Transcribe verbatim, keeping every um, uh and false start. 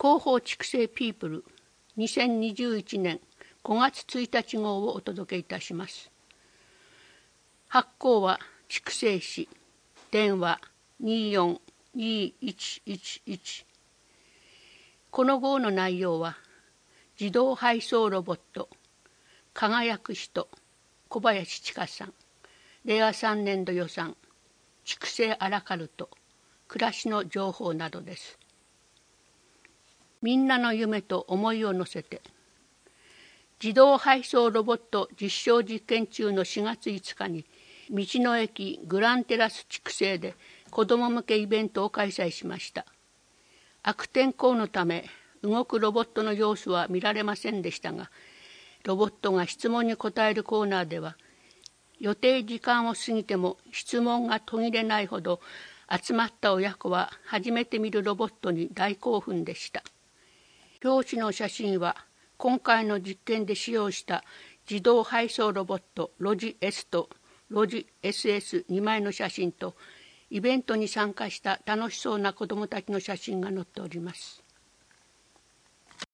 広報畜生ピープルにせんにじゅういちねんごがつついたち号をお届けいたします。発行は畜生誌、電話にーよんにーいちいちいち。この号の内容は、自動配送ロボット、輝く人、小林千佳さん、れいわさんねんど予算、畜生アラカルト、暮らしの情報などです。みんなの夢と思いを乗せて、自動配送ロボット実証実験中のしがついつかに、道の駅グランテラス畜生で子ども向けイベントを開催しました。悪天候のため動くロボットの様子は見られませんでしたが、ロボットが質問に答えるコーナーでは、予定時間を過ぎても質問が途切れないほど集まった親子は初めて見るロボットに大興奮でした。表紙の写真は今回の実験で使用した自動配送ロボットロジ S とロジ エスエスに 枚の写真と、イベントに参加した楽しそうな子どもたちの写真が載っております。